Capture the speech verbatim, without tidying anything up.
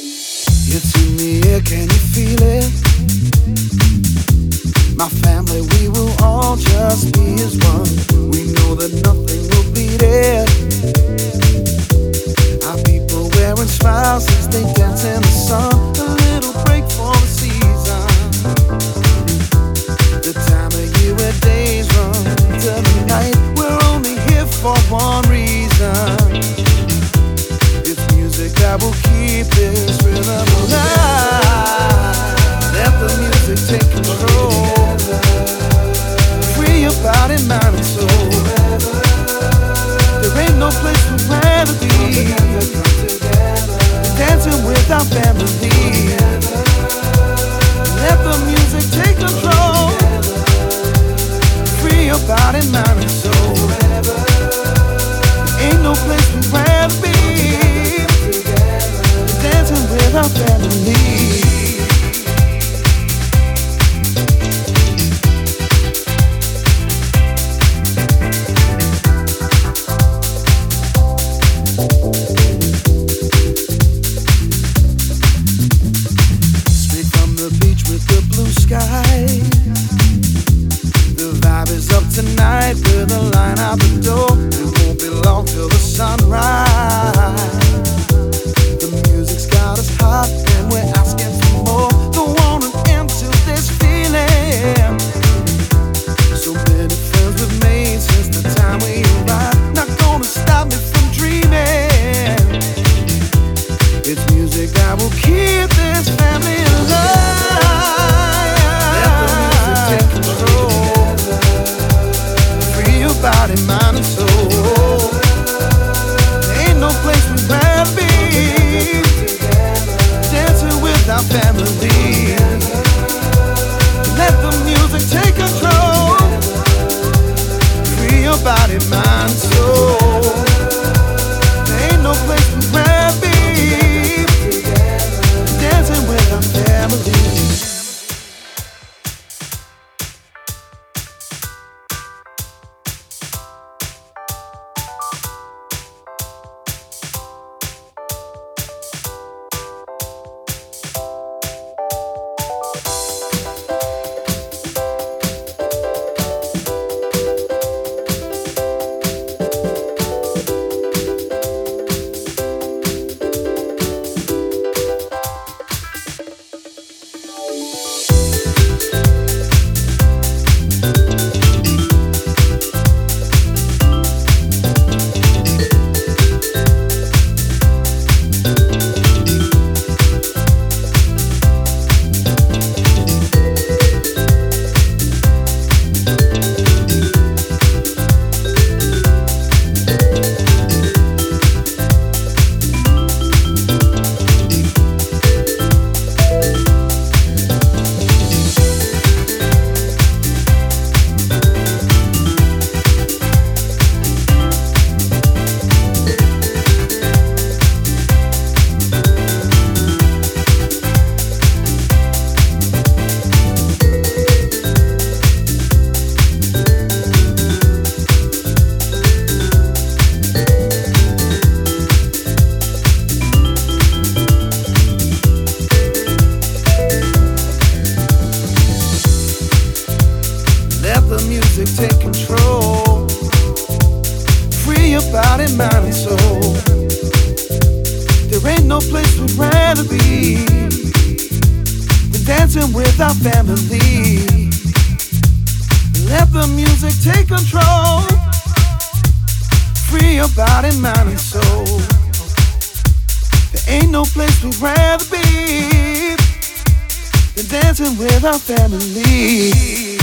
It's in the air, can you feel it? My family, we will all just be as one. We know that nothing will beat it. Our people wearing smiles as they dance in the sun. A little break for the season. The time of year where days run to the night. We're only here for one reason. It's music that will keep this rhythm alive. Let the music take control. Free your body, mind and soul. There ain't no place we'd rather be. Dancing with our family. Let the music take control. Free your body, mind and soul. There ain't no place we'd rather be. Dancing with our family. Straight from the beach with the blue sky. The vibe is up tonight with a line out the door. It won't be long till the sunrise. Got us hot and we're asking for more. Don't want an end to this feeling. So many friends we've made since the time we arrived. Not gonna stop me from dreaming. It's music that will keep this family alive. Let the music take control. Free your body, mind and soul. There ain't no place we'd rather be. Dancing with our family. Let the music take control. Free your body, mind, soul. There ain't no place we'd rather be. Dancing with our family. Take control. Free your body, mind and soul. There ain't no place we'd rather be than dancing with our family. Let the music take control. Free your body, mind and soul. There ain't no place we'd rather be than dancing with our family.